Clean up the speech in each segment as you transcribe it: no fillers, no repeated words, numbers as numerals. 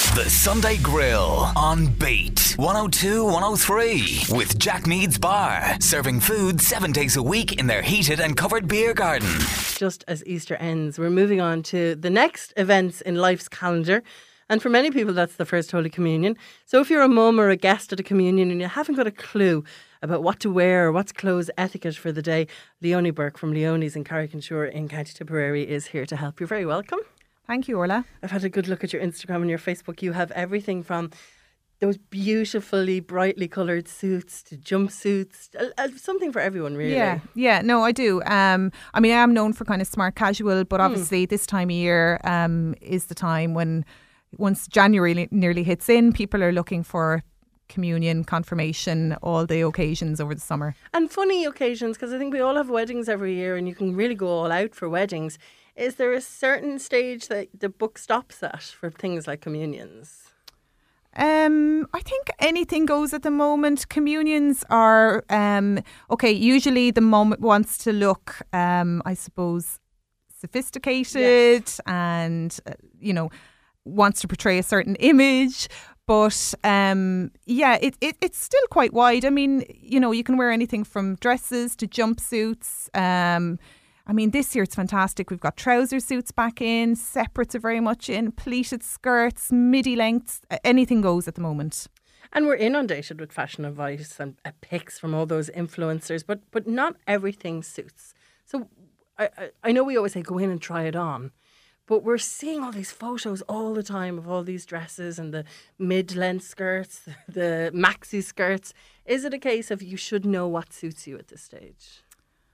The Sunday Grill on Bait 102 103 with Jack Mead's Bar, serving food 7 days a week in their heated and covered beer garden. Just as Easter ends, we're moving on to the next events in life's calendar. And for many people, that's the First Holy Communion. So if you're a mum or a guest at a communion and you haven't got a clue about what to wear or what's clothes etiquette for the day, Leonie Burke from Leonie's in Carrick-on-Shore in County Tipperary is here to help. You're very welcome. Thank you, Orla. I've had a good look at your Instagram and your Facebook. You have everything from those beautifully, brightly coloured suits to jumpsuits. Something for everyone, really. Yeah, no, I do. I mean, I am known for kind of smart casual, but obviously this time of year is the time when, once January nearly hits in, people are looking for communion, confirmation, all the occasions over the summer. And funny occasions, because I think we all have weddings every year and you can really go all out for weddings. Is there a certain stage that the book stops at for things like communions? I think anything goes at the moment. Communions are, usually the mum wants to look, I suppose, sophisticated and, wants to portray a certain image. But, it's still quite wide. I mean, you can wear anything from dresses to jumpsuits. This year it's fantastic. We've got trouser suits back in, separates are very much in, pleated skirts, midi lengths, anything goes at the moment. And we're inundated with fashion advice and pics from all those influencers, but not everything suits. So I know we always say go in and try it on, but we're seeing all these photos all the time of all these dresses and the mid-length skirts, the maxi skirts. Is it a case of you should know what suits you at this stage?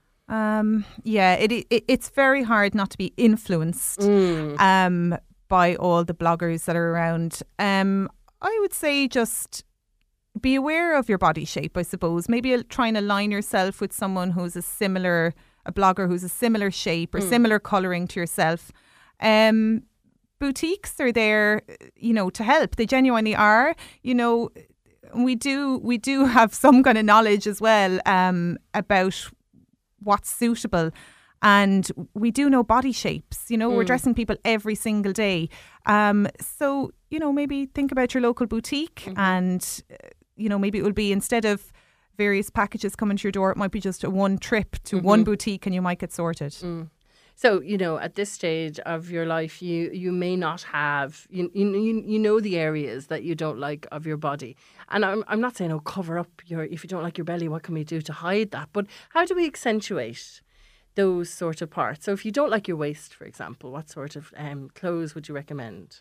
It's very hard not to be influenced by all the bloggers that are around. I would say just be aware of your body shape, I suppose. Maybe try and align yourself with someone who's a blogger who's a similar shape or similar colouring to yourself. Boutiques are there, to help. They genuinely are. We do have some kind of knowledge as well about what's suitable, and we do know body shapes. We're dressing people every single day, so maybe think about your local boutique, and maybe it will be, instead of various packages coming to your door, it might be just a one trip to one boutique and you might get sorted. So, at this stage of your life, you may not have, you know the areas that you don't like of your body. And I'm not saying, cover up if you don't like your belly, what can we do to hide that? But how do we accentuate those sort of parts? So if you don't like your waist, for example, what sort of clothes would you recommend?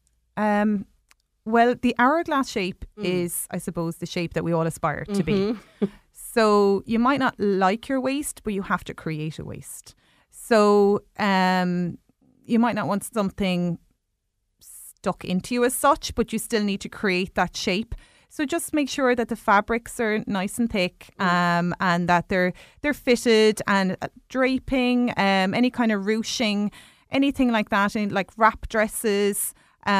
Well, the hourglass shape is, I suppose, the shape that we all aspire to be. So you might not like your waist, but you have to create a waist. So you might not want something stuck into you as such, but you still need to create that shape. So just make sure that the fabrics are nice and thick, and that they're fitted, and draping, any kind of ruching, anything like that, like wrap dresses.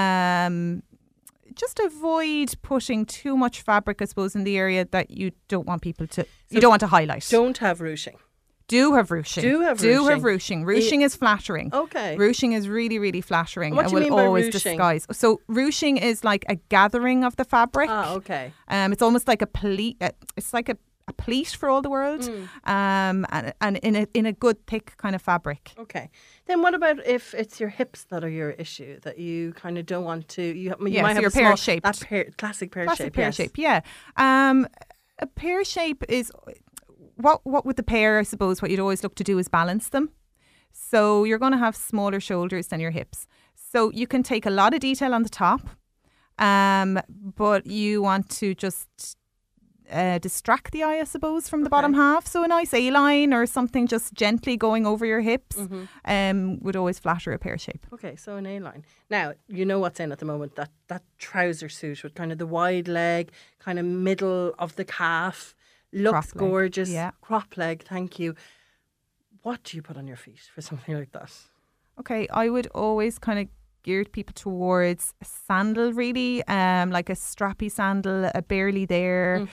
Just avoid putting too much fabric, I suppose, in the area that you don't want people to. You don't want to highlight. Don't have ruching. Do have ruching. Ruching is flattering. Okay. Ruching is really, really flattering. What do you mean by always ruching? Disguise. So ruching is like a gathering of the fabric. Ah, okay. It's almost like a pleat. It's like a pleat for all the world. And in a good thick kind of fabric. Okay. Then what about if it's your hips that are your issue, that you kind of don't want to? You might have your pear-shaped. Classic pear Classic shape. pear Yes. shape. Yeah. A pear shape is. What with the pear, I suppose, what you'd always look to do is balance them. So you're going to have smaller shoulders than your hips. So you can take a lot of detail on the top, but you want to just distract the eye, I suppose, from the bottom half. So a nice A-line or something just gently going over your hips would always flatter a pear shape. Okay, so an A-line. Now, you know what's in at the moment, that trouser suit with kind of the wide leg, kind of middle of the calf. Looks gorgeous. Yeah. Crop leg, thank you. What do you put on your feet for something like that? Okay, I would always kind of gear people towards a sandal, really, like a strappy sandal, a barely there.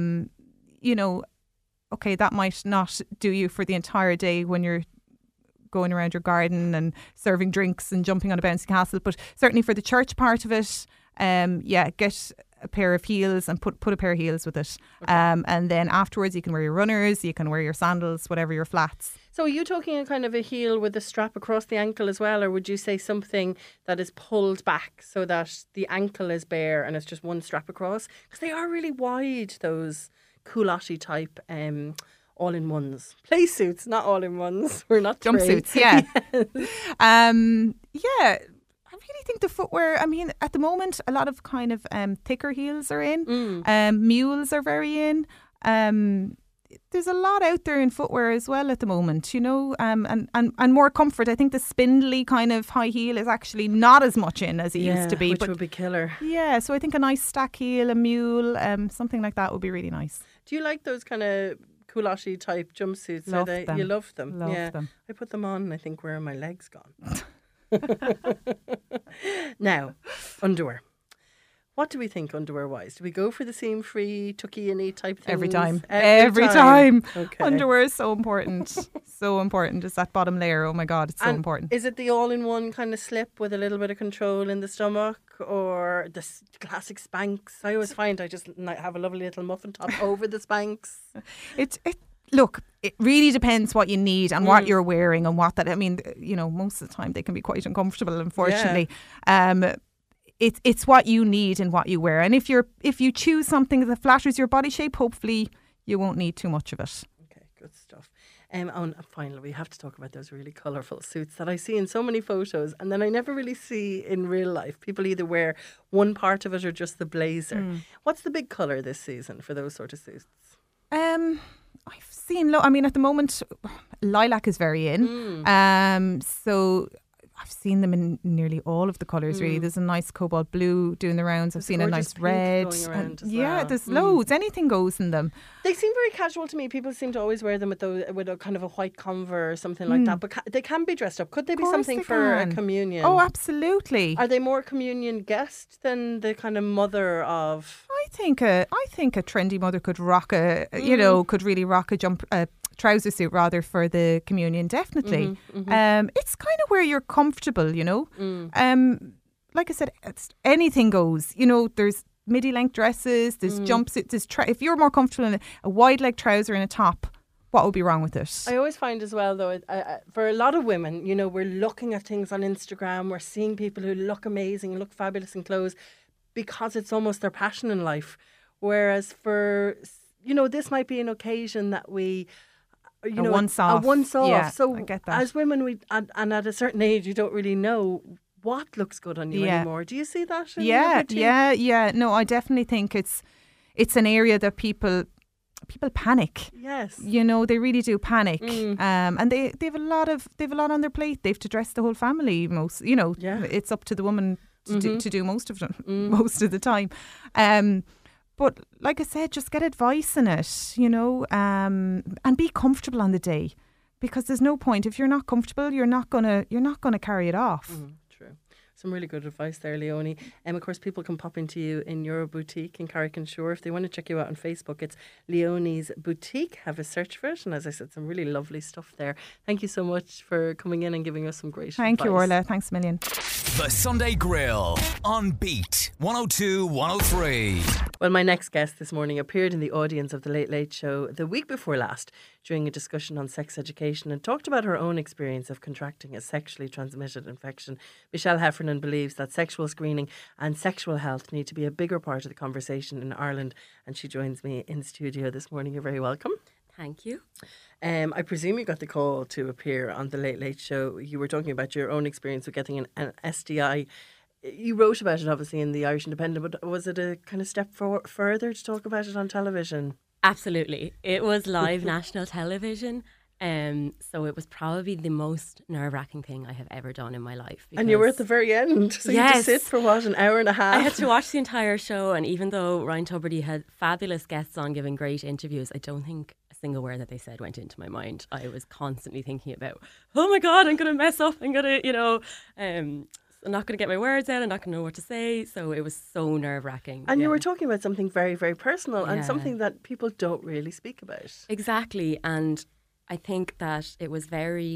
Okay, that might not do you for the entire day when you're going around your garden and serving drinks and jumping on a bouncy castle. But certainly for the church part of it, get a pair of heels and put a pair of heels with it. Okay. And then afterwards you can wear your runners, you can wear your sandals, whatever, your flats. So are you talking a kind of a heel with a strap across the ankle as well, or would you say something that is pulled back so that the ankle is bare and it's just one strap across? Because they are really wide, those culotte type all-in-ones. Play suits, not all-in-ones. We're not jumpsuits, yeah. Yeah. I really think the footwear, I mean, at the moment, a lot of kind of thicker heels are in. Mules are very in. There's a lot out there in footwear as well at the moment, you know, and more comfort. I think the spindly kind of high heel is actually not as much in as it used to be. Which would be killer. Yeah, so I think a nice stack heel, a mule, something like that would be really nice. Do you like those kind of culotte type jumpsuits? Love them. You love them? Love them. I put them on and I think, where are my legs gone? Now, underwear. What do we think underwear-wise? Do we go for the seam-free, tucky-and-y type things? Every time. Every time. Okay. Underwear is so important. So important. It's that bottom layer. Oh my God, it's so important. Is it the all-in-one kind of slip with a little bit of control in the stomach, or the classic Spanx? I always find I just have a lovely little muffin top over the Spanx. Look, it really depends what you need and what you're wearing and what that. I mean, you know, most of the time they can be quite uncomfortable, unfortunately. Yeah. It's what you need and what you wear. And if you choose something that flatters your body shape, hopefully you won't need too much of it. Okay, good stuff. And finally, we have to talk about those really colourful suits that I see in so many photos and then I never really see in real life. People either wear one part of it or just the blazer. What's the big colour this season for those sort of suits? I've seen, I mean, at the moment, lilac is very in. So I've seen them in nearly all of the colours, really. There's a nice cobalt blue doing the rounds. I've seen a nice red. There's loads. Anything goes in them. They seem very casual to me. People seem to always wear them with a kind of a white Converse or something like that. But they can be dressed up. Could they be something for a communion? Oh, absolutely. Are they more communion guest than the kind of mother of? I think a trendy mother could rock could really rock a trouser suit rather for the communion, definitely. It's kind of where you're comfortable, you know. Like I said, anything goes. You know, there's midi length dresses, there's jumpsuits, if you're more comfortable in a wide leg trouser and a top, what would be wrong with it? I always find as well, though, for a lot of women, you know, we're looking at things on Instagram, we're seeing people who look amazing, look fabulous in clothes because it's almost their passion in life. Whereas for, you know, this might be an occasion that we, you know, once off. Yeah, so I get that. As women, and at a certain age, you don't really know what looks good on you anymore. Do you see that? Yeah. No, I definitely think it's an area that people panic. Yes. You know, they really do panic. And they have a lot on their plate. They have to dress the whole family it's up to the woman to do most of them most of the time. But like I said, just get advice in it, you know, and be comfortable on the day, because there's no point if you're not comfortable, you're not gonna carry it off. True. Some really good advice there, Leonie. Of course, people can pop into you in your boutique in Carrick-on-Shore. If they want to check you out on Facebook, it's Leonie's Boutique. Have a search for it. And as I said, some really lovely stuff there. Thank you so much for coming in and giving us some great advice. Thank you, Orla. Thanks a million. The Sunday Grill on Beat 102 103. Well, my next guest this morning appeared in the audience of The Late Late Show the week before last during a discussion on sex education and talked about her own experience of contracting a sexually transmitted infection. Michelle Heffernan believes that sexual screening and sexual health need to be a bigger part of the conversation in Ireland, and she joins me in studio this morning. You're very welcome. Thank you. I presume you got the call to appear on The Late Late Show. You were talking about your own experience with getting an STI. You wrote about it, obviously, in the Irish Independent, but was it a kind of step further to talk about it on television? Absolutely. It was live national television. So it was probably the most nerve-wracking thing I have ever done in my life. And you were at the very end. So you had to sit for an hour and a half? I had to watch the entire show, and even though Ryan Tubridy had fabulous guests on giving great interviews, I don't think a single word that they said went into my mind. I was constantly thinking about, oh my God, I'm going to mess up. I'm going to, I'm not going to get my words out. I'm not going to know what to say. So it was so nerve-wracking. And you were talking about something very, very personal and something that people don't really speak about. Exactly. And I think that it was very,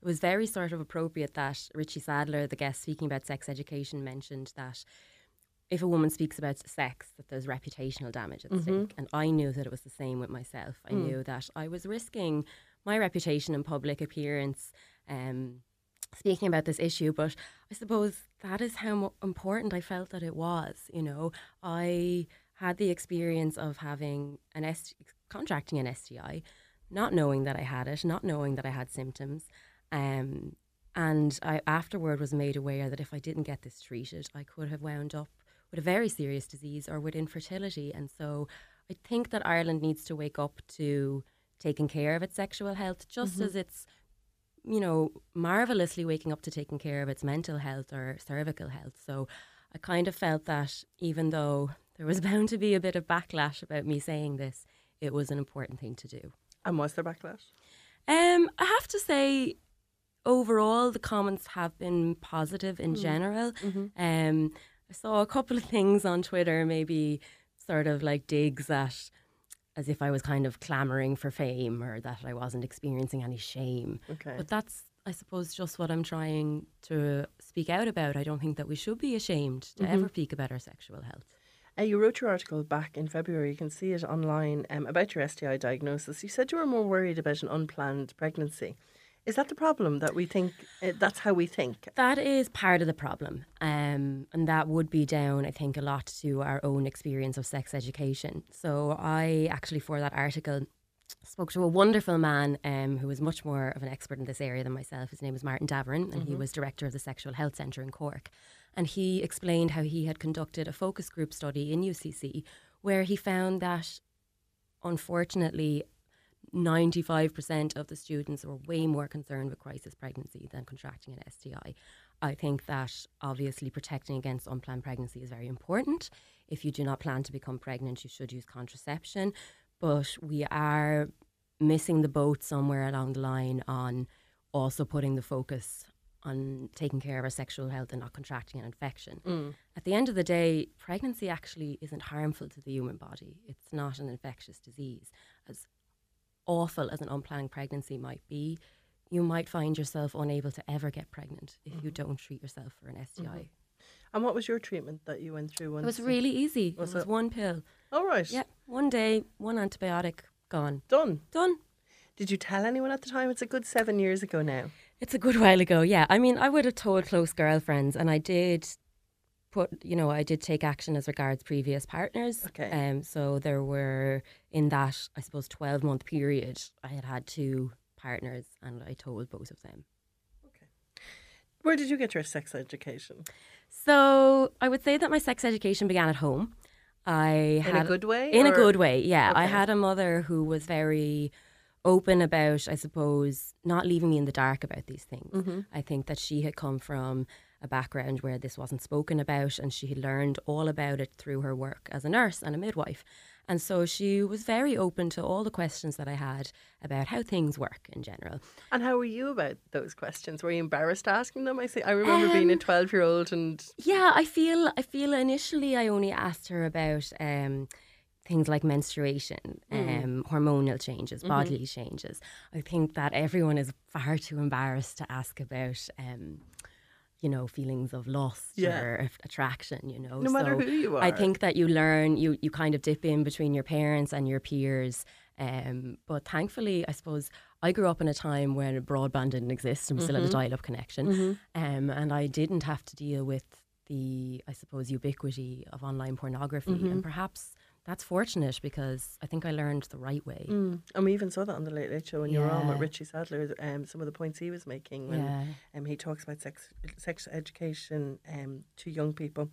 it was very sort of appropriate that Richie Sadler, the guest speaking about sex education, mentioned that if a woman speaks about sex, that there's reputational damage at stake. And I knew that it was the same with myself. I knew that I was risking my reputation and public appearance speaking about this issue, but I suppose that is how important I felt that it was. You know, I had the experience of having contracting an STI, not knowing that I had it, not knowing that I had symptoms, and I afterward was made aware that if I didn't get this treated, I could have wound up with a very serious disease or with infertility. And so I think that Ireland needs to wake up to taking care of its sexual health, just as it's, you know, marvellously waking up to taking care of its mental health or cervical health. So I kind of felt that even though there was bound to be a bit of backlash about me saying this, it was an important thing to do. And was there backlash? I have to say, overall, the comments have been positive in general. I saw a couple of things on Twitter, maybe sort of like digs at as if I was kind of clamouring for fame or that I wasn't experiencing any shame. Okay. But that's, I suppose, just what I'm trying to speak out about. I don't think that we should be ashamed to ever speak about our sexual health. You wrote your article back in February, you can see it online, about your STI diagnosis. You said you were more worried about an unplanned pregnancy. Is that the problem, that we think, that's how we think? That is part of the problem. And that would be down, I think, a lot to our own experience of sex education. So I actually, for that article, spoke to a wonderful man who was much more of an expert in this area than myself. His name was Martin Daverin, and he was director of the Sexual Health Centre in Cork. And he explained how he had conducted a focus group study in UCC where he found that, unfortunately, 95% of the students were way more concerned with crisis pregnancy than contracting an STI. I think that obviously protecting against unplanned pregnancy is very important. If you do not plan to become pregnant, you should use contraception. But we are missing the boat somewhere along the line on also putting the focus on taking care of our sexual health and not contracting an infection. At the end of the day, pregnancy actually isn't harmful to the human body. It's not an infectious disease. As awful as an unplanned pregnancy might be, you might find yourself unable to ever get pregnant if you don't treat yourself for an STI. And what was your treatment that you went through? It was really easy. It was one pill. Oh, right. Yeah, one day, one antibiotic, gone. Done. Did you tell anyone at the time? It's a good 7 years ago now. It's a good while ago, yeah. I mean, I would have told close girlfriends, and I did I did take action as regards previous partners. Okay. So there were, in that, I suppose, 12-month period, I had 2 partners, and I told both of them. Okay. Where did you get your sex education? So I would say that my sex education began at home. In a good way? In a good way, yeah. Okay. I had a mother who was very open about, I suppose, not leaving me in the dark about these things. I think that she had come from a background where this wasn't spoken about, and she had learned all about it through her work as a nurse and a midwife. And so she was very open to all the questions that I had about how things work in general. And how were you about those questions? Were you embarrassed asking them? I remember being a 12-year-old and... Yeah, I feel initially I only asked her about things like menstruation, hormonal changes, bodily changes. I think that everyone is far too embarrassed to ask about feelings of lust or attraction, No matter who you are. I think that you learn, you kind of dip in between your parents and your peers. But thankfully, I suppose, I grew up in a time when broadband didn't exist and we still had a dial-up connection. And I didn't have to deal with the, I suppose, ubiquity of online pornography. And perhaps that's fortunate because I think I learned the right way. And we even saw that on the Late Late Show when you were on with Richie Sadler, some of the points he was making when he talks about sex education to young people.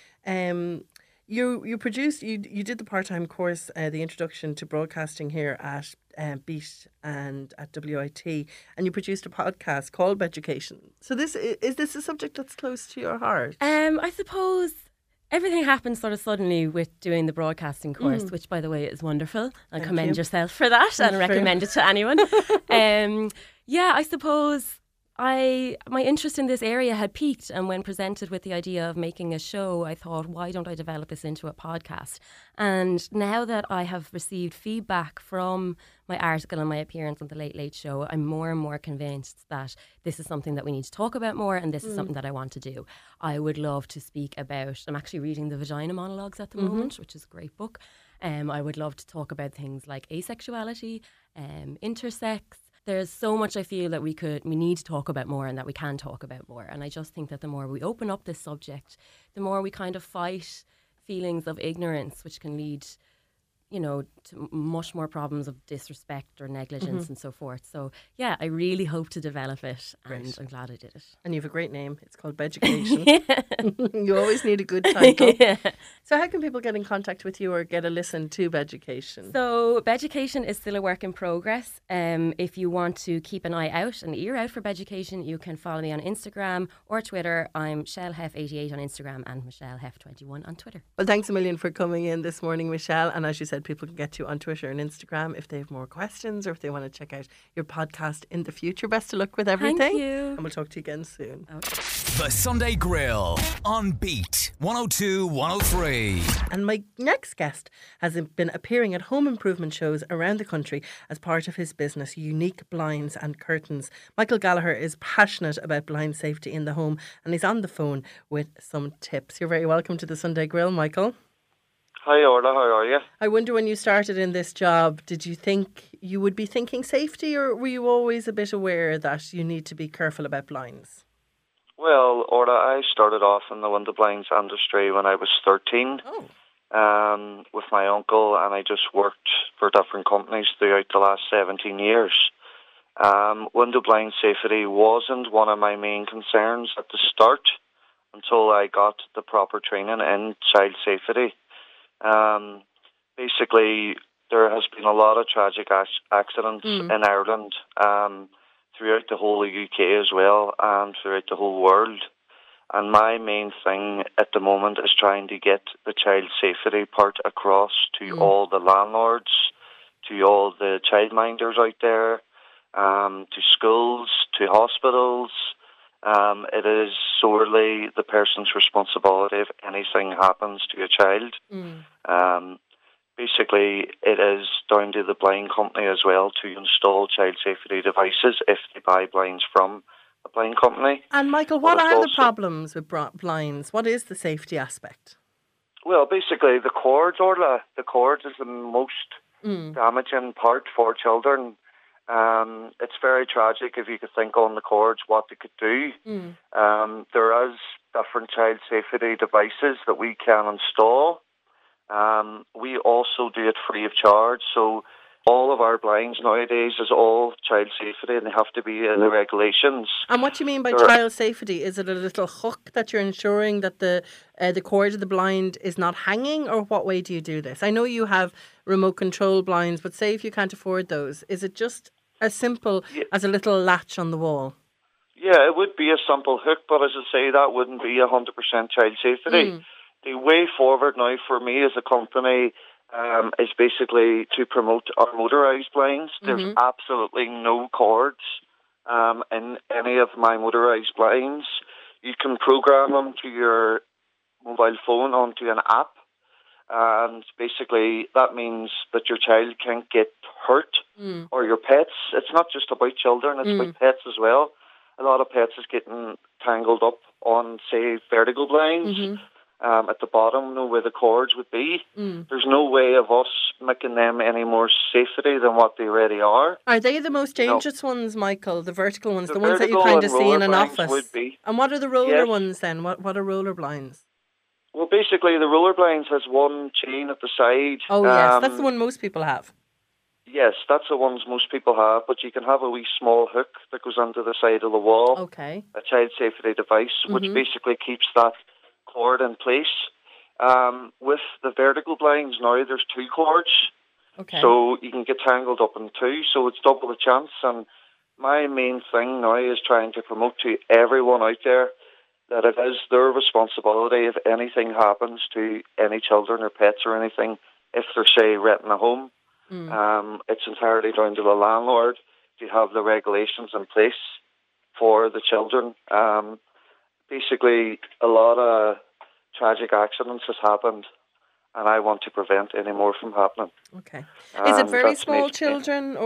You did the part-time course, the introduction to broadcasting here at Beat and at WIT, and you produced a podcast called Education. So is this a subject that's close to your heart? I suppose everything happened sort of suddenly with doing the broadcasting course, which, by the way, is wonderful. I commend yourself for that and recommend it to anyone. I suppose my interest in this area had peaked, and when presented with the idea of making a show, I thought, why don't I develop this into a podcast? And now that I have received feedback from my article and my appearance on the Late Late Show, I'm more and more convinced that this is something that we need to talk about more, and this is something that I want to do. I would love to speak about, I'm actually reading The Vagina Monologues at the moment, which is a great book. I would love to talk about things like asexuality, intersex. There's so much I feel that we need to talk about more and that we can talk about more. And I just think that the more we open up this subject, the more we kind of fight feelings of ignorance, which can lead, to much more problems of disrespect or negligence and so forth. So, yeah, I really hope to develop it, and I'm glad I did it. And you have a great name. It's called Beducation. You always need a good title. Yeah. So how can people get in contact with you or get a listen to Beducation? So Beducation is still a work in progress. If you want to keep an eye out, an ear out for Beducation, you can follow me on Instagram or Twitter. I'm ShellHef88 on Instagram and MichelleHef21 on Twitter. Well, thanks a million for coming in this morning, Michelle. And as you said, people can get you on Twitter and Instagram if they have more questions or if they want to check out your podcast in the future. Best of luck with everything. Thank you. And we'll talk to you again soon. Okay. The Sunday Grill on Beat 102 103. And my next guest has been appearing at home improvement shows around the country as part of his business, Unique Blinds and Curtains. Michael Gallagher is passionate about blind safety in the home, and he's on the phone with some tips. You're very welcome to the Sunday Grill, Michael. Hi Orla, how are you? I wonder, when you started in this job, did you think you would be thinking safety, or were you always a bit aware that you need to be careful about blinds? Well, Orla, I started off in the window blinds industry when I was 13 with my uncle, and I just worked for different companies throughout the last 17 years. Window blind safety wasn't one of my main concerns at the start until I got the proper training in child safety. Basically, there has been a lot of tragic accidents in Ireland, throughout the whole UK as well, and throughout the whole world. And my main thing at the moment is trying to get the child safety part across to all the landlords, to all the childminders out there, to schools, to hospitals. It is sorely the person's responsibility if anything happens to a child. Basically, it is down to the blind company as well to install child safety devices if they buy blinds from a blind company. And Michael, what are the problems with blinds? What is the safety aspect? Well, basically, the cords, Orla. The cords is the most damaging part for children. It's very tragic if you could think on the cords what they could do. There is different child safety devices that we can install. We also do it free of charge. So all of our blinds nowadays is all child safety, and they have to be in the regulations. And what do you mean by child safety? Is it a little hook that you're ensuring that the cord of the blind is not hanging, or what way do you do this? I know you have remote control blinds, but say if you can't afford those, is it just as simple as a little latch on the wall? Yeah, it would be a simple hook, but as I say, that wouldn't be 100% child safety. The way forward now for me as a company is basically to promote our motorised blinds. There's absolutely no cords in any of my motorised blinds. You can program them to your mobile phone onto an app, and basically that means that your child can't get hurt or your pets. It's not just about children, it's about pets as well. A lot of pets is getting tangled up on, say, vertical blinds. At the bottom, where the cords would be. There's no way of us making them any more safety than what they already are. Are they the most dangerous ones, Michael? The vertical ones, the ones that you kind of see in an office? Would be. And what are the roller ones then? What are roller blinds? Well, basically, the roller blinds has one chain at the side. Oh, yes, that's the one most people have. Yes, that's the ones most people have, but you can have a wee small hook that goes onto the side of the wall. Okay. A child safety device, which basically keeps that cord in place. With the vertical blinds now, there's two cords. Okay. So you can get tangled up in two, so it's double the chance. And my main thing now is trying to promote to everyone out there that it is their responsibility if anything happens to any children or pets or anything, if they're, say, renting a home. It's entirely down to the landlord to have the regulations in place for the children. Basically, a lot of tragic accidents has happened, and I want to prevent any more from happening. Okay. Is it very That's small me. children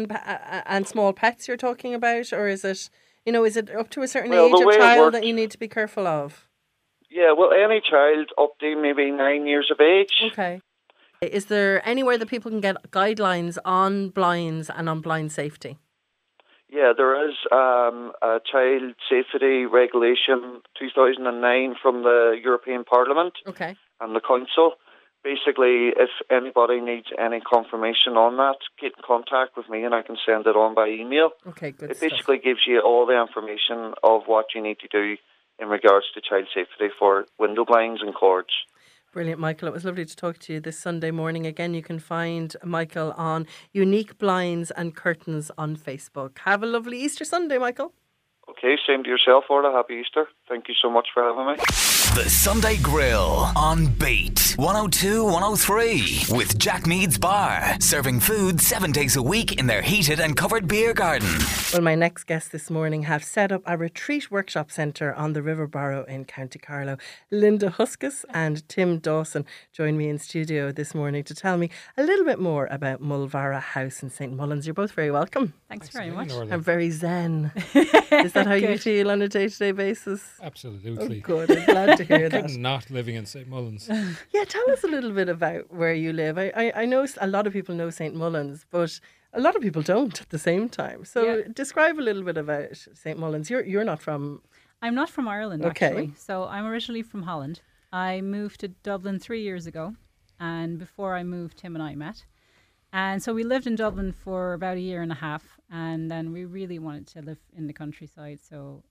and small pets you're talking about, or is it, is it up to a certain Well, age the of way it child works- that you need to be careful of? Yeah, well, any child up to maybe 9 years of age. Okay. Is there anywhere that people can get guidelines on blinds and on blind safety? Yeah, there is a Child Safety Regulation 2009 from the European Parliament Okay. and the Council. Basically, if anybody needs any confirmation on that, get in contact with me and I can send it on by email. Okay, good It stuff. basically gives you all the information of what you need to do in regards to child safety for window blinds and cords. Brilliant, Michael. It was lovely to talk to you this Sunday morning. Again, you can find Michael on Unique Blinds and Curtains on Facebook. Have a lovely Easter Sunday, Michael. Okay, same to yourself, Orla. Happy Easter. Thank you so much for having me. The Sunday Grill on Bait 102 103 with Jack Mead's Bar, serving food 7 days a week in their heated and covered beer garden. Well, my next guests this morning have set up a retreat workshop centre on the River Barrow in County Carlow. Linda Huskus and Tim Dawson join me in studio this morning to tell me a little bit more about Mulvara House in St Mullins. You're both very welcome. Thanks very much. I'm very zen. Is that how you feel on a day-to-day basis? Absolutely. Oh, good. I'm glad to hear that. Not living in St. Mullins. Yeah, tell us a little bit about where you live. I know a lot of people know St Mullins, but a lot of people don't at the same time. So describe a little bit about St Mullins. You're not from... I'm not from Ireland, Okay. actually. So I'm originally from Holland. I moved to Dublin 3 years ago. And before I moved, Tim and I met. And so we lived in Dublin for about a year and a half. And then we really wanted to live in the countryside. So,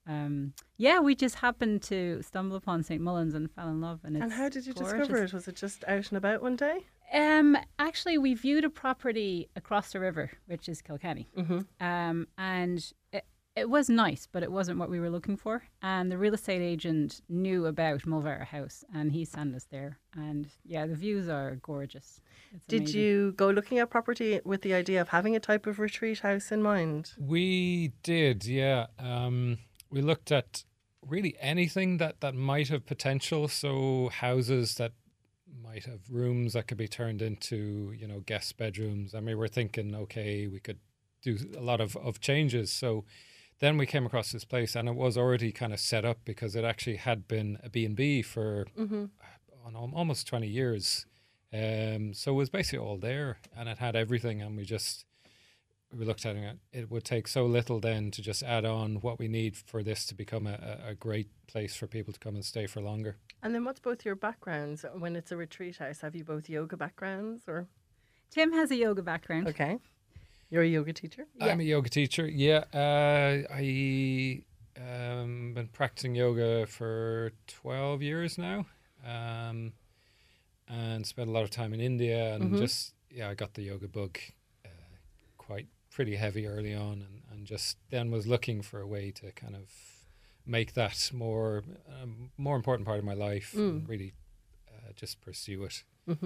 we just happened to stumble upon St. Mullins and fell in love. And how did you gorgeous. discover it? Was it just out and about one day? Actually, we viewed a property across the river, which is Kilkenny. And it was nice, but it wasn't what we were looking for. And the real estate agent knew about Mulvara House, and he sent us there. And yeah, the views are gorgeous. It's Did amazing. you go looking at property with the idea of having a type of retreat house in mind? We did, yeah. We looked at really anything that might have potential. So houses that might have rooms that could be turned into, guest bedrooms. And we were thinking, okay, we could do a lot of changes. So then we came across this place and it was already kind of set up because it actually had been a B&B for almost 20 years. So it was basically all there and it had everything, and we looked at it. It would take so little then to just add on what we need for this to become a great place for people to come and stay for longer. And then what's both your backgrounds when it's a retreat house? Have you both yoga backgrounds or? Tim has a yoga background. Okay. You're a yoga teacher? I'm a yoga teacher. Yeah, I been practicing yoga for 12 years now, and spent a lot of time in India. And I got the yoga bug pretty heavy early on, and just then was looking for a way to kind of make that more important part of my life and really just pursue it.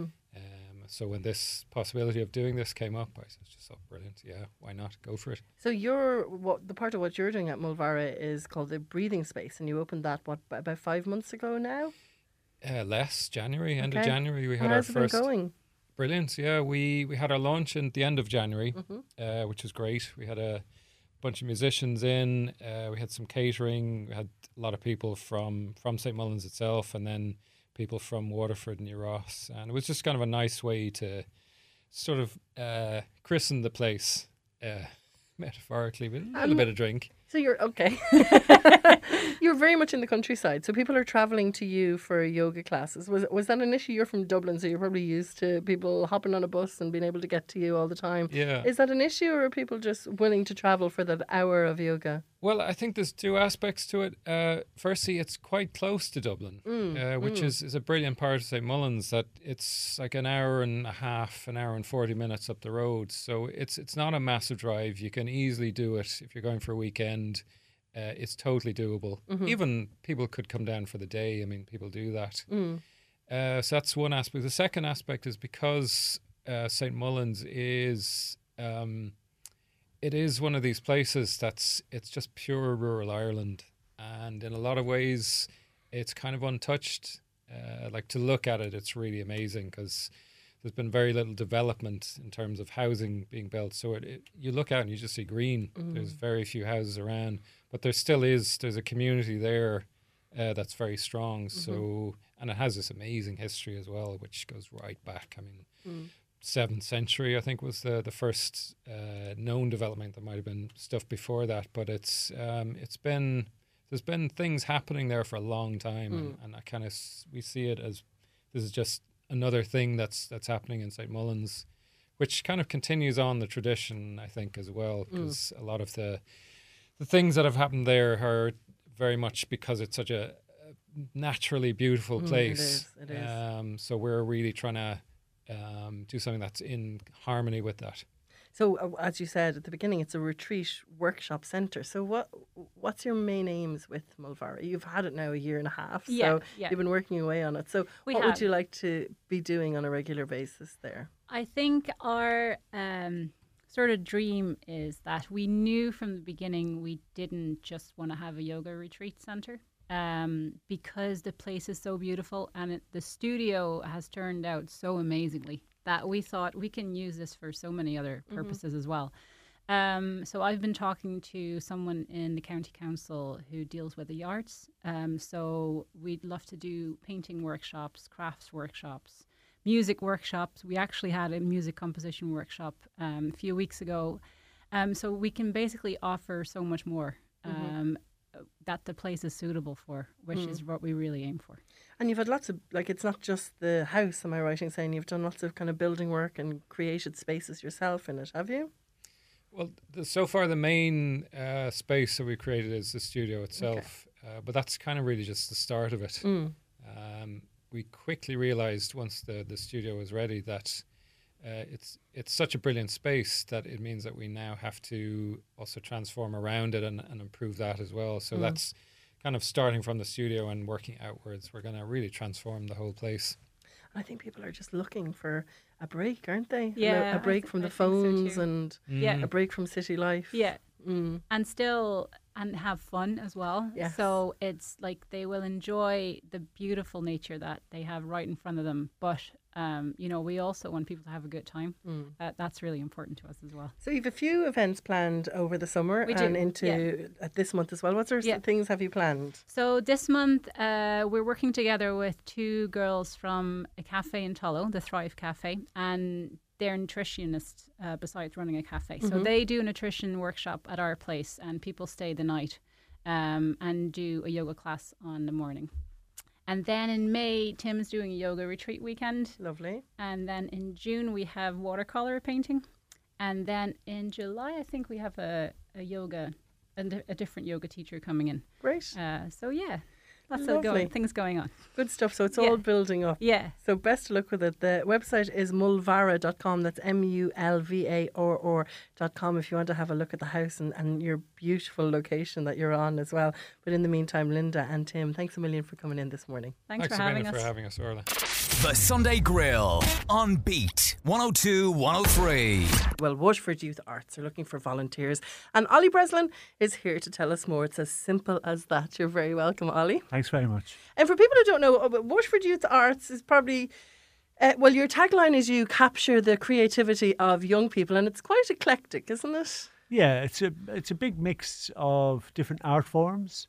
So when this possibility of doing this came up, I was just, brilliant. Yeah, why not? Go for it. So the part of what you're doing at Mulvara is called the breathing space, and you opened that, about 5 months ago now? End of January, we had How's our first. it been going? Brilliant, yeah. We had our launch at the end of January, which was great. We had a bunch of musicians in, we had some catering, we had a lot of people from St. Mullins itself, and then people from Waterford and New Ross, and it was just kind of a nice way to sort of christen the place, metaphorically, with a little bit of drink. So you're okay. You're very much in the countryside, so people are travelling to you for yoga classes. Was that an issue? You're from Dublin, so you're probably used to people hopping on a bus and being able to get to you all the time. Yeah. Is that an issue, or are people just willing to travel for that hour of yoga? Well, I think there's two aspects to it. Firstly, it's quite close to Dublin, which is a brilliant part of St. Mullins, that it's like an hour and a half, an hour and 40 minutes up the road. So it's not a massive drive. You can easily do it if you're going for a weekend. It's totally doable. Even people could come down for the day. I mean, people do that. So that's one aspect. The second aspect is because St. Mullins is... it is one of these places it's just pure rural Ireland, and in a lot of ways it's kind of untouched. Like, to look at it, it's really amazing because there's been very little development in terms of housing being built. So you look out and you just see green. There's very few houses around, but there's a community there that's very strong. So, and it has this amazing history as well, which goes right back. I mean, 7th century, I think, was the first known development. There might have been stuff before that, but there's been things happening there for a long time, and we see it as this is just another thing that's happening in St. Mullins, which kind of continues on the tradition, I think, as well, because a lot of the things that have happened there are very much because it's such a naturally beautiful place. It is. So we're really trying to do something that's in harmony with that. So, as you said at the beginning, it's a retreat workshop centre. So what's your main aims with Mulvara? You've had it now a year and a half, so you've been working away on it. So what would you like to be doing on a regular basis there? I think our sort of dream is that we knew from the beginning we didn't just want to have a yoga retreat centre. Because the place is so beautiful and the studio has turned out so amazingly that we thought we can use this for so many other purposes as well. So I've been talking to someone in the county council who deals with the arts. So we'd love to do painting workshops, crafts workshops, music workshops. We actually had a music composition workshop a few weeks ago. So we can basically offer so much more. That the place is suitable for, which is what we really aim for. And you've had lots of, like, it's not just the house, am I right in saying you've done lots of kind of building work and created spaces yourself in it, have you? Well, so far the main space that we created is the studio itself, but that's kind of really just the start of it. We quickly realised once the studio was ready that it's such a brilliant space that it means that we now have to also transform around it and improve that as well. So that's kind of starting from the studio and working outwards. We're going to really transform the whole place. I think people are just looking for a break, aren't they? Yeah, A break from the phones so and a break from city life. Yeah. And still and have fun as well. Yes. So it's like they will enjoy the beautiful nature that they have right in front of them. But we also want people to have a good time. That's really important to us as well. So you have a few events planned over the summer and into this month as well. What sort of things have you planned? So this month we're working together with two girls from a cafe in Tullow, the Thrive Cafe, and they're nutritionists besides running a cafe. So they do a nutrition workshop at our place and people stay the night and do a yoga class on the morning. And then in May, Tim's doing a yoga retreat weekend. Lovely. And then in June, we have watercolour painting. And then in July, I think we have a different yoga teacher coming in. Great. So yeah, lots of things going on. Good stuff. So it's all building up. Yeah. So best of luck with it. The website is mulvara.com. That's mulvara.com if you want to have a look at the house and your beautiful location that you're on as well. But in the meantime, Linda and Tim, thanks a million for coming in this morning. Thanks for having us, Orla. The Sunday Grill on Beat 102 103. Well, Waterford Youth Arts are looking for volunteers, and Ollie Breslin is here to tell us more. It's as simple as that. You're very welcome, Ollie. Thanks very much. And for people who don't know, Waterford Youth Arts is probably your tagline is you capture the creativity of young people, and it's quite eclectic, isn't it? Yeah, it's a big mix of different art forms,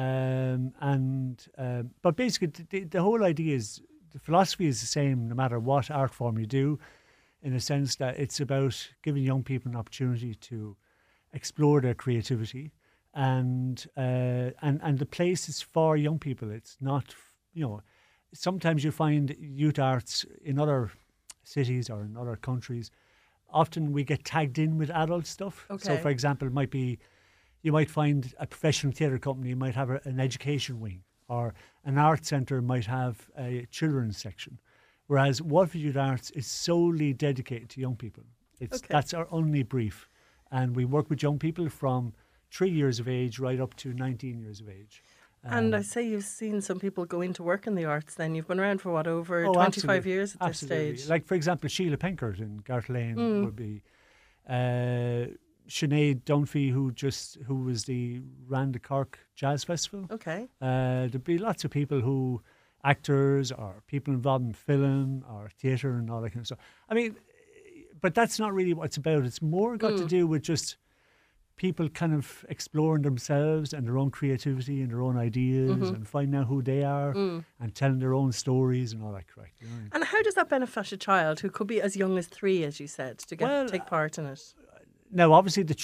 but basically the whole idea is the philosophy is the same no matter what art form you do, in a sense that it's about giving young people an opportunity to explore their creativity, and the place is for young people. It's not, sometimes you find youth arts in other cities or in other countries. Often we get tagged in with adult stuff. Okay. So, for example, you might find a professional theatre company might have an education wing, or an art centre might have a children's section. Whereas Waterford Youth Arts is solely dedicated to young people. That's our only brief. And we work with young people from 3 years of age right up to 19 years of age. And I say you've seen some people go into work in the arts then. You've been around for over 25 absolutely. years at this stage. Like, for example, Sheila Penkert in Garth Lane would be Sinead Dunphy, who ran the Cork Jazz Festival. Okay. There'd be lots of people who, actors or people involved in film or theatre and all that kind of stuff. I mean, but that's not really what it's about. It's more got to do with just people kind of exploring themselves and their own creativity and their own ideas and finding out who they are and telling their own stories and all that. Correct. You know what I mean? And how does that benefit a child who could be as young as 3, as you said, to take part in it? Now, obviously, the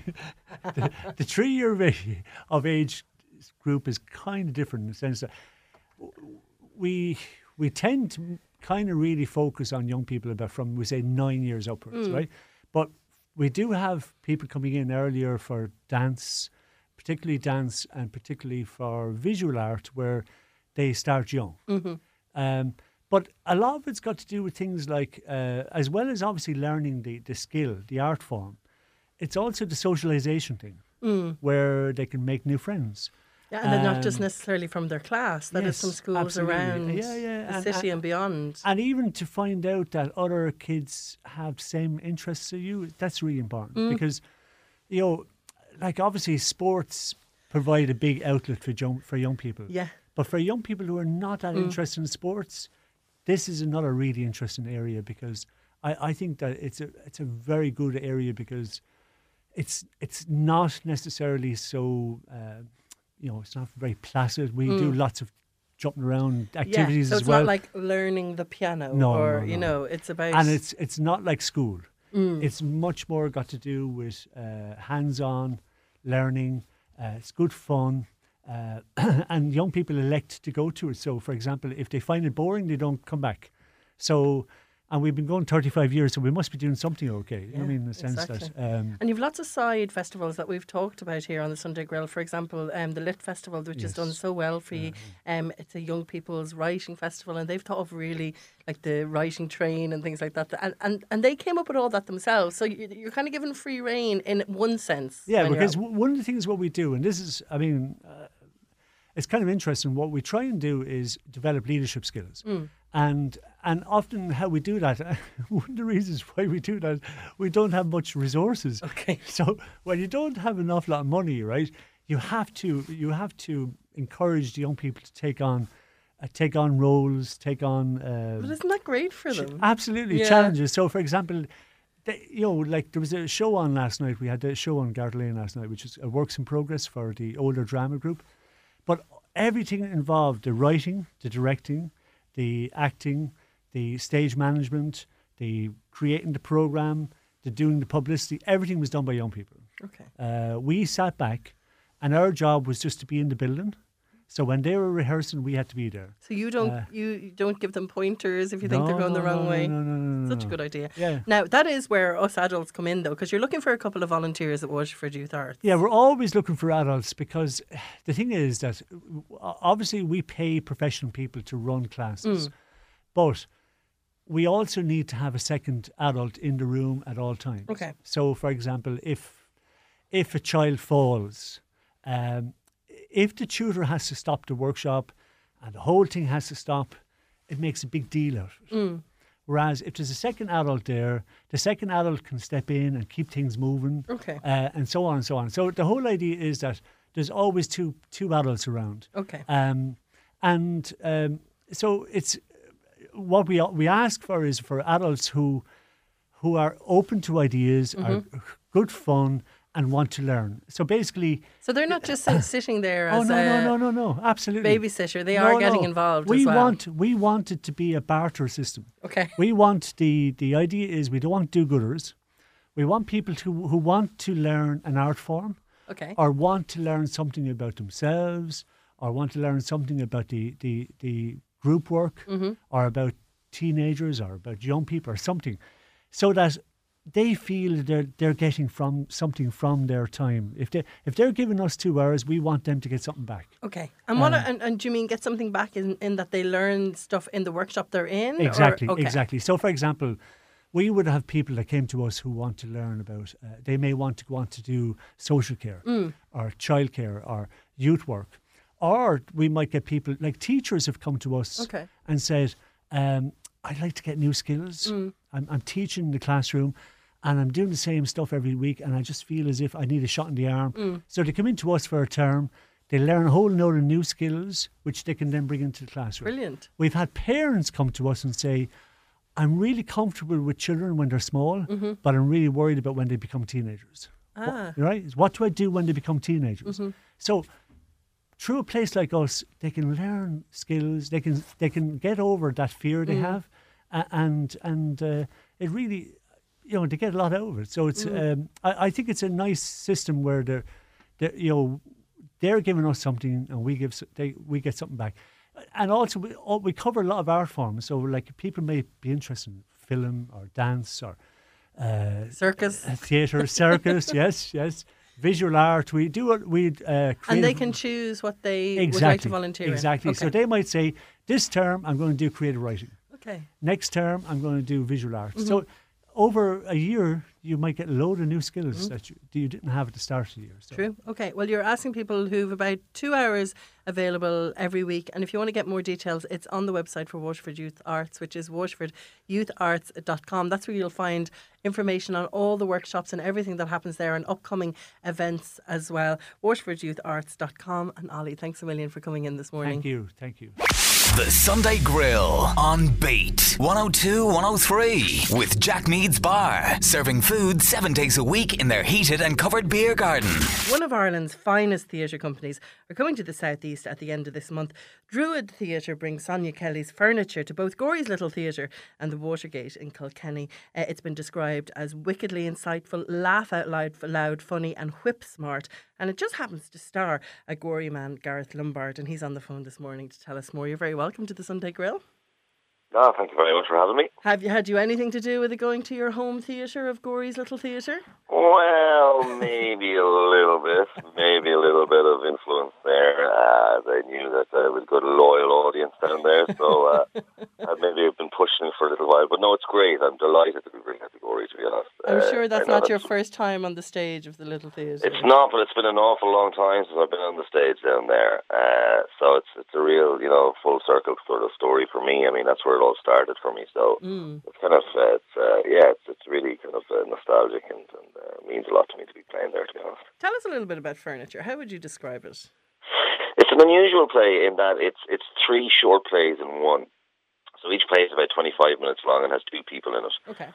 3 year of age group is kind of different in the sense that we tend to kind of really focus on young people about from, we say, 9 years upwards, right? But we do have people coming in earlier for dance, particularly dance and particularly for visual art, where they start young. But a lot of it's got to do with things like, as well as obviously learning the skill, the art form, it's also the socialization thing, where they can make new friends. Yeah, and they're not just necessarily from their class. That is from schools absolutely. around the city and beyond. And even to find out that other kids have same interests as you, that's really important. Because, you know, like obviously sports provide a big outlet for young people. Yeah. But for young people who are not that interested in sports, this is another really interesting area, because I think that it's a very good area, because it's not necessarily so... it's not very placid. We do lots of jumping around activities so as it's well. not like learning the piano No. It's about... And it's not like school. It's much more got to do with hands-on learning. It's good fun. And young people elect to go to it. So, for example, if they find it boring, they don't come back. So... And we've been going 35 years, so we must be doing something okay. Yeah, I mean, in the sense exactly. that... and you've lots of side festivals that we've talked about here on the Sunday Grill. For example, the Lit Festival, which has done so well for you. It's a young people's writing festival, and they've thought of really like the writing train and things like that. And they came up with all that themselves. So you're kind of given free rein in one sense. Yeah, because one of the things what we do, and this is, I mean... it's kind of interesting. What we try and do is develop leadership skills. And often how we do that, one of the reasons why we do that, we don't have much resources. Okay. So when you don't have an awful lot of money, right, you have to encourage the young people to take on roles, take on... but isn't that great for them? Absolutely, challenges. So for example, like there was a show on last night. We had a show on Garter Lane last night, which is a works in progress for the older drama group. But everything involved, the writing, the directing, the acting, the stage management, the creating the programme, the doing the publicity, everything was done by young people. Okay. We sat back, and our job was just to be in the building. So when they were rehearsing, we had to be there. So you don't give them pointers if you think they're going the wrong way? No. Such a good idea. Yeah. Now, that is where us adults come in, though, because you're looking for a couple of volunteers at Waterford Youth Arts. Yeah, we're always looking for adults, because the thing is that obviously we pay professional people to run classes, but we also need to have a second adult in the room at all times. Okay. So, for example, if a child falls... if the tutor has to stop the workshop and the whole thing has to stop, it makes a big deal out of it. Whereas if there's a second adult there, the second adult can step in and keep things moving, and so on and so on. So the whole idea is that there's always two adults around. Okay. So it's what we ask for is for adults who are open to ideas, are good fun, and want to learn. So basically... So they're not just sitting there as no, absolutely. babysitter. They are getting involved we as well. We want it to be a barter system. Okay. We want the idea is we don't want do-gooders. We want people who want to learn an art form. Okay. Or want to learn something about themselves, or want to learn something about the group work, or about teenagers, or about young people, or something. So that they feel they're getting something from their time. If they're giving us 2 hours, we want them to get something back. Okay. And and do you mean get something back in that they learn stuff in the workshop they're in? Exactly. So, for example, we would have people that came to us who want to learn about. They may want to do social care, or childcare, or youth work, or we might get people like teachers have come to us and said, "I'd like to get new skills. I'm teaching in the classroom." and I'm doing the same stuff every week, and I just feel as if I need a shot in the arm. So they come into us for a term. They learn a whole load of new skills, which they can then bring into the classroom. Brilliant. We've had parents come to us and say, I'm really comfortable with children when they're small, but I'm really worried about when they become teenagers. Right? What do I do when they become teenagers? So through a place like us, they can learn skills. They can get over that fear they have, and it really, they get a lot out of it. So it's I think it's a nice system where they're giving us something and we get something back. And also we cover a lot of art forms. So like people may be interested in film or dance or circus, theatre, circus. yes, visual art. We do it. And they can choose what they would like to volunteer in. Exactly. Okay. So they might say, this term I'm going to do creative writing. Okay. Next term I'm going to do visual art. So over a year, you might get a load of new skills that you didn't have at the start of the year. So. True. Okay. Well, you're asking people who've about 2 hours available every week. And if you want to get more details, it's on the website for Waterford Youth Arts, which is waterfordyoutarts.com. That's where you'll find information on all the workshops and everything that happens there and upcoming events as well. waterfordyoutarts.com. And Ollie, thanks a million for coming in this morning. Thank you. The Sunday Grill on Bait 102 103 with Jack Mead's Bar, serving food 7 days a week in their heated and covered beer garden. One of Ireland's finest theatre companies are coming to the southeast at the end of this month. Druid Theatre brings Sonia Kelly's furniture to both Gory's Little Theatre and the Watergate in Kilkenny. It's been described as wickedly insightful, laugh out loud, funny and whip smart. And it just happens to star a Gory man, Gareth Lombard, and he's on the phone this morning to tell us more. You're very welcome to the Sunday Grill. No, thank you very much for having me. Had you anything to do with it going to your home theatre of Gory's Little Theatre? Well, maybe a little bit of influence there. They knew that there was a good loyal audience down there, so maybe I've been pushing it for a little while. But no, it's great. I'm delighted to be bringing it to Gory, to be honest. I'm sure that's not your first time on the stage of the Little Theatre. It's not, but it's been an awful long time since I've been on the stage down there. So it's a real, full circle sort of story for me. I mean, that's where it all started for me. So it's kind of, it's really kind of nostalgic and means a lot to me to be playing there, to be honest. Tell us a little bit about furniture. How would you describe it? It's an unusual play in that it's 3 short plays in one. So each play is about 25 minutes long and has 2 people in it. Okay.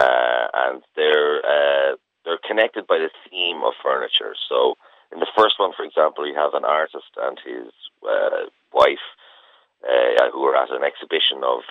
And they're connected by the theme of furniture. So in the first one, for example, you have an artist and his wife who are at an exhibition of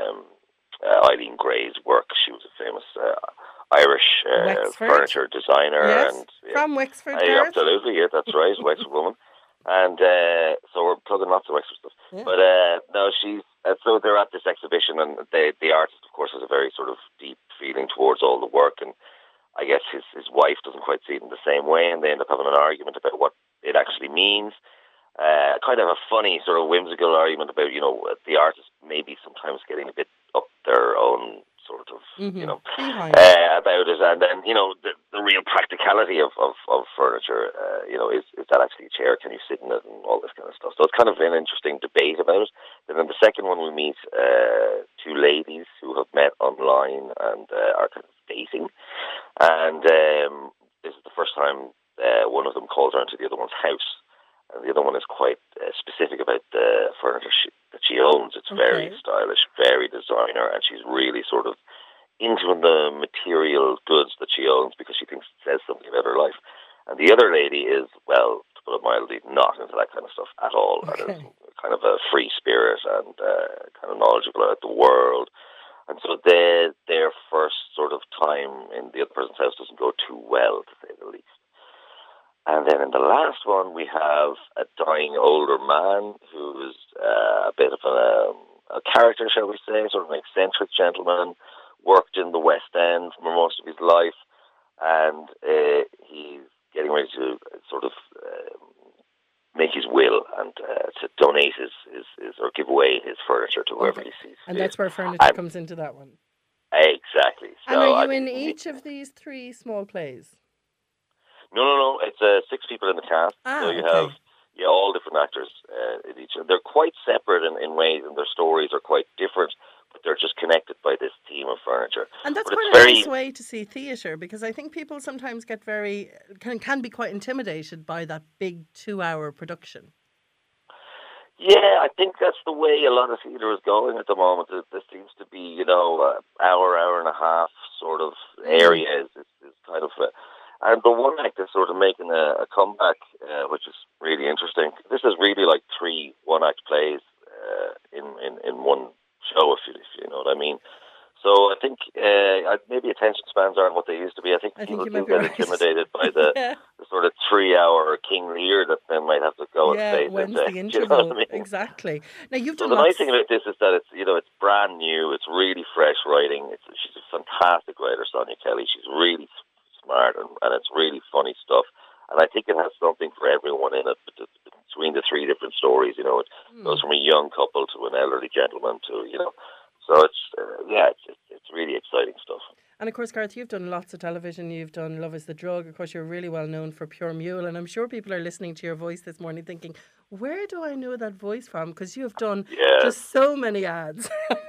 Eileen Gray's work. She was a famous Irish furniture designer. Yes, and from Wexford, absolutely, yeah, that's right, Wexford woman. And so we're plugging lots of Wexford stuff. Yeah. But no, so they're at this exhibition, and the artist, of course, has a very sort of deep feeling towards all the work, and I guess his wife doesn't quite see it in the same way, and they end up having an argument about what it actually means. Kind of a funny sort of whimsical argument about, the artist maybe sometimes getting a bit up their own sort of, about it. And then, the real practicality of furniture, is that actually a chair? Can you sit in it? And all this kind of stuff. So it's kind of an interesting debate about it. And then the second one, we meet 2 ladies who have met online and are kind of dating. And this is the first time one of them calls her into the other one's house. And the other one is quite specific about the furniture that she owns. It's very stylish, very designer, and she's really sort of into the material goods that she owns because she thinks it says something about her life. And the other lady is, well, to put it mildly, not into that kind of stuff at all. Okay. And is kind of a free spirit and kind of knowledgeable about the world. And so their first sort of time in the other person's house doesn't go too well, to say the least. And then in the last one, we have a dying older man who's a bit of a character, shall we say, sort of an eccentric gentleman, worked in the West End for most of his life, and he's getting ready to sort of make his will and to donate his or give away his furniture to whoever he sees. And that's where furniture comes into that one. Exactly. So, and are you in each of these 3 small plays? No. It's 6 people in the cast. So you have all different actors in each. They're quite separate in ways, and their stories are quite different, but they're just connected by this theme of furniture. And that's but quite it's nice way to see theatre, because I think people sometimes get can be quite intimidated by that big 2-hour production. Yeah, I think that's the way a lot of theatre is going at the moment. There seems to be, hour and a half sort of area is kind of... and the one act is sort of making a comeback, which is really interesting. This is really like 3 one-act plays in one show, if you know what I mean. So I think maybe attention spans aren't what they used to be. I think people do get intimidated by the sort of 3-hour King Lear that they might have to go and face. When's the interval? You know what I mean? Exactly. Now you've done. So the nice thing about this is that it's it's brand new. It's really fresh writing. She's a fantastic writer, Sonia Kelly. She's really smart and it's really funny stuff. And I think it has something for everyone in it between the 3 different stories. It goes from a young couple to an elderly gentleman to So it's really exciting stuff. And of course, Gareth, you've done lots of television. You've done Love is the Drug. Of course, you're really well known for Pure Mule. And I'm sure people are listening to your voice this morning thinking, where do I know that voice from? Because you have done just so many ads.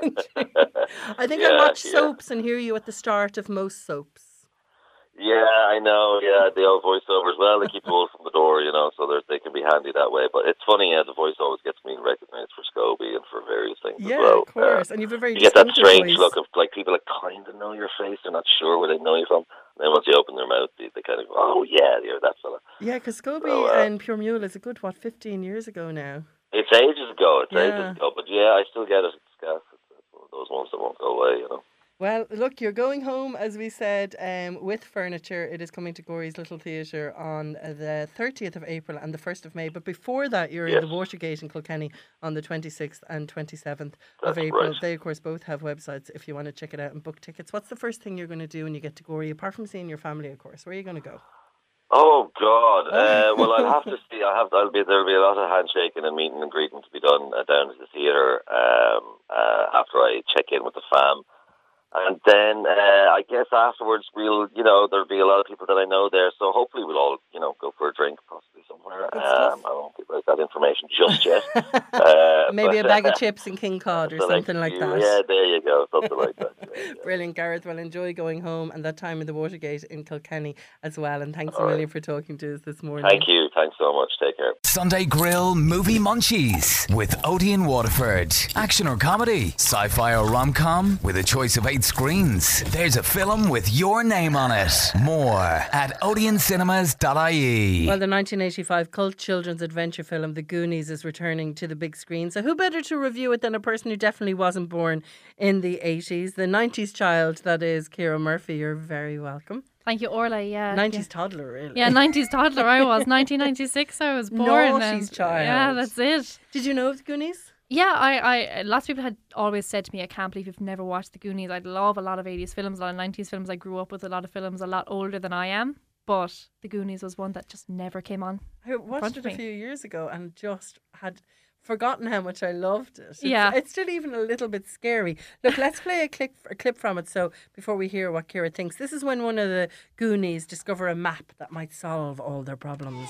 I think I watch soaps and hear you at the start of most soaps. Yeah, I know. Yeah, the old voiceovers. Well, they keep wolves from the door, so they can be handy that way. But it's funny, the voice always gets me recognised for Scobie and for various things as well. Yeah, of course. And you've a very you get that strange voice. look of like people that kind of know your face. They're not sure where they know you from. And then once you open their mouth, they kind of go, "Oh yeah, you're that fella." Yeah, because Scobie and Pure Mule is a good 15 years ago now. It's ages ago. But yeah, I still get it. It's gas. It's one of those ones that won't go away. Well, look, you're going home, as we said, with Furniture. It is coming to Gorey's Little Theatre on the 30th of April and the 1st of May. But before that, you're in the Watergate in Kilkenny on the 26th and 27th of April. Right. They, of course, both have websites if you want to check it out and book tickets. What's the first thing you're going to do when you get to Gorey, apart from seeing your family, of course? Where are you going to go? Oh God! Well, I'll have to see. There'll be a lot of handshaking and meeting and greeting to be done down at the theatre after I check in with the fam. And then I guess afterwards there'll be a lot of people that I know there. So hopefully we'll all, go for a drink possibly somewhere. I won't give out that information just yet. Maybe a bag of chips and King Cod or something like that. Yeah, there you go. Something like that. Yeah. Brilliant, Gareth. Well, enjoy going home and that time in the Watergate in Kilkenny as well. And thanks a million for talking to us this morning. Thank you. Thanks so much. Take care. Sunday Grill Movie Munchies with Odie and Waterford. Action or comedy, sci-fi or rom-com, with a choice of 8 screens. There's a film with your name on it. More at odeoncinemas.ie. Well, the 1985 cult children's adventure film The Goonies is returning to the big screen. So who better to review it than a person who definitely wasn't born in the 80s? The 90s child, that is Ciara Murphy. You're very welcome. Thank you, Orla. Yeah, 90s toddler, really. Yeah, 90s toddler. I was 1996. I was born. Naughty's child. Yeah, that's it. Did you know of The Goonies? Yeah, I lots of people had always said to me, I can't believe you've never watched The Goonies. I love a lot of 80s films, a lot of 90s films. I grew up with a lot of films a lot older than I am, but The Goonies was one that just never came on. I watched it a few years ago and just had forgotten how much I loved it. Yeah. It's still even a little bit scary. Look, let's play a clip from it. So before we hear what Ciara thinks, this is when one of the Goonies discover a map that might solve all their problems.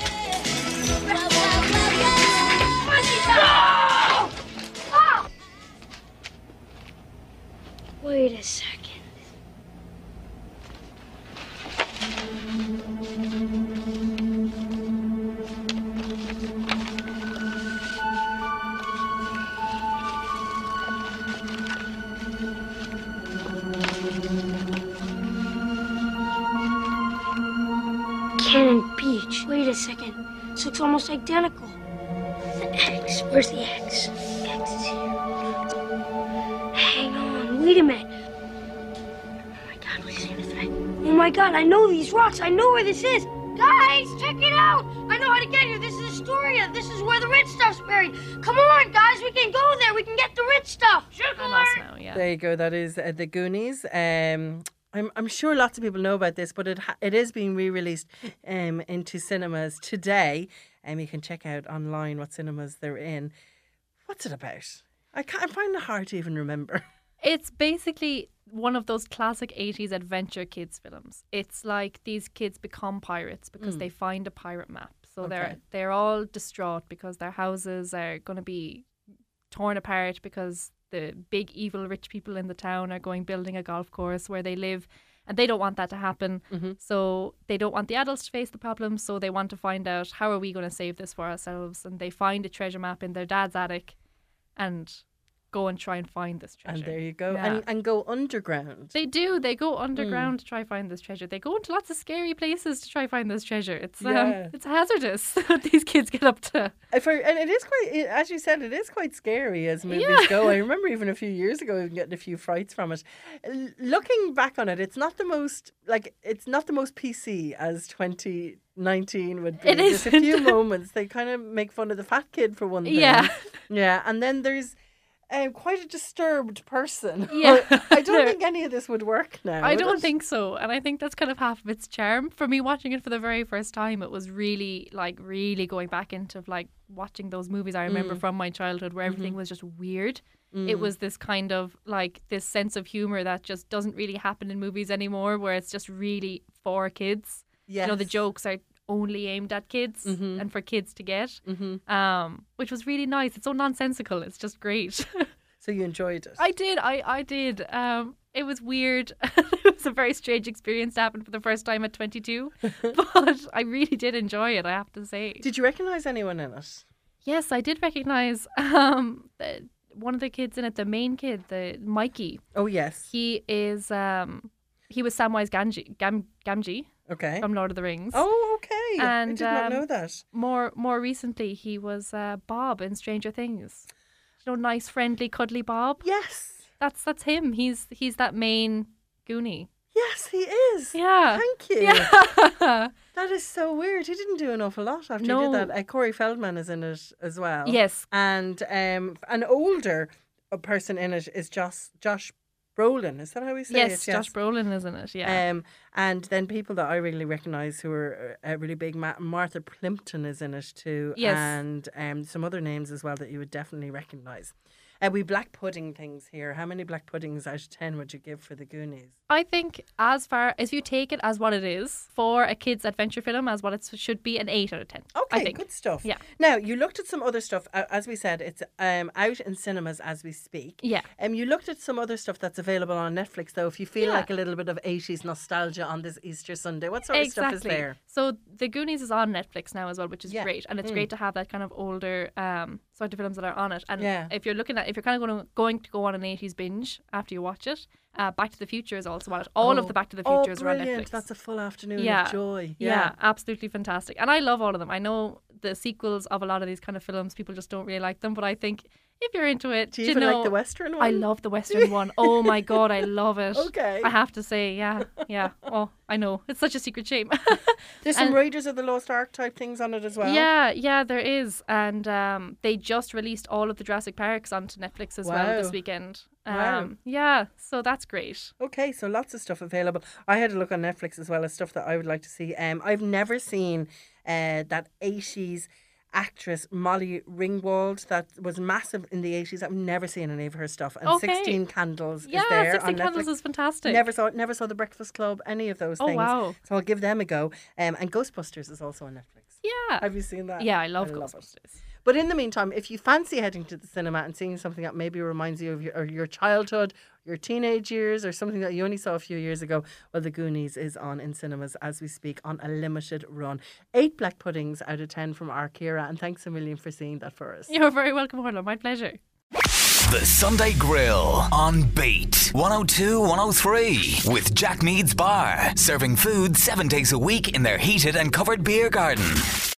Wait a second. Cannon Beach. Wait a second. This looks almost identical. The X. Where's the X? X is here. Hang on. Wait a minute. Oh my God, what is in the thread? Oh my God, I know these rocks. I know where this is. Guys, check it out. I know how to get here. This is Astoria. This is where the rich stuff's buried. Come on, guys. We can go there. We can get the rich stuff. There you go. That is The Goonies. I'm sure lots of people know about this, but it is being re-released into cinemas today. You can check out online what cinemas they're in. What's it about? I find it hard to even remember. It's basically one of those classic 80s adventure kids films. It's like these kids become pirates because they find a pirate map. So they're all distraught because their houses are going to be torn apart because the big evil rich people in the town are going building a golf course where they live, and they don't want that to happen. So they don't want the adults to face the problem, so they want to find out, how are we going to save this for ourselves? And they find a treasure map in their dad's attic and go and try and find this treasure. And there you go. Yeah. And go underground. They do. They go underground to try find this treasure. They go into lots of scary places to try find this treasure. It's hazardous what these kids get up to. And it is quite, as you said, it is quite scary as movies go. I remember even a few years ago getting a few frights from it. Looking back on it, it's not the most PC as 2019 would be. It There's a isn't. few moments they kind of make fun of the fat kid for one thing. Yeah, and then there's quite a disturbed person. Yeah. I don't think any of this would work now. I would don't it? think so. And I think that's kind of half of its charm. For me, watching it for the very first time, it was really going back into like watching those movies I remember from my childhood where everything was just weird. It was this kind of like this sense of humor that just doesn't really happen in movies anymore, where it's just really for kids. Yes. You know, the jokes are only aimed at kids and for kids to get, which was really nice. It's so nonsensical. It's just great. So you enjoyed it? I did. I did. It was weird. It was a very strange experience to happen for the first time at 22, but I really did enjoy it, I have to say. Did you recognise anyone in it? Yes, I did recognise one of the kids in it, the main kid, the Mikey. Oh yes. He is. He was Samwise Gamgee. Okay. From Lord of the Rings. Oh, okay. And I did not know that. More recently, he was Bob in Stranger Things. You know, nice, friendly, cuddly Bob. Yes. That's him. He's that main Goonie. Yes, he is. Yeah. Thank you. Yeah. That is so weird. He didn't do an awful lot after he No. did that. Corey Feldman is in it as well. Yes. And an older person in it is Josh Brolin. Is that how we say it? Yes, Josh Brolin is in it. Yeah. And then people that I really recognise who are really big. Martha Plimpton is in it too. Yes. And some other names as well that you would definitely recognise. We black pudding things here. How many black puddings out of 10 would you give for the Goonies? I think as far as you take it as what it is for a kid's adventure film, as what it should be, an 8 out of 10. Okay, I think. good stuff. Yeah. Now, you looked at some other stuff. As we said, it's out in cinemas as we speak. Yeah. You looked at some other stuff that's available on Netflix, though, if you feel like a little bit of 80s nostalgia on this Easter Sunday. What sort of stuff is there? So The Goonies is on Netflix now as well, which is Yeah. great. And it's great to have that kind of older sort of films that are on it. And Yeah. if you're kind of going to go on an 80s binge after you watch it, Back to the Future is also on it. All of the Back to the Futures are on brilliant. Netflix. That's a full afternoon Yeah. of joy. Yeah, absolutely fantastic. And I love all of them. I know the sequels of a lot of these kind of films, people just don't really like them, but I think if you're into it, Do you even like the Western one? I love the Western one. Oh my God, I love it. Okay. I have to say, yeah. Oh, I know. It's such a secret shame. There's some Raiders of the Lost Ark type things on it as well. Yeah, there is. And they just released all of the Jurassic Parks onto Netflix as well this weekend. Wow. Yeah, so that's great. Okay, so lots of stuff available. I had a look on Netflix as well as stuff that I would like to see. I've never seen that 80s actress Molly Ringwald that was massive in the 80s. I've never seen any of her stuff. And Okay. 16 Candles is Yeah, there 16 on Candles Netflix. is fantastic. Never saw The Breakfast Club, any of those Oh, things. wow. So I'll give them a go. And Ghostbusters is also on Netflix. Yeah. Have you seen that? Yeah, I love it. Ghostbusters. But in the meantime, if you fancy heading to the cinema and seeing something that maybe reminds you of your childhood, your teenage years, or something that you only saw a few years ago, well, The Goonies is on in cinemas as we speak on a limited run. 8 black puddings out of 10 from our Kira, and thanks a million for seeing that for us. You're very welcome, Orla. My pleasure. The Sunday Grill on Bait 102-103 with Jack Mead's Bar, serving food 7 days a week in their heated and covered beer garden.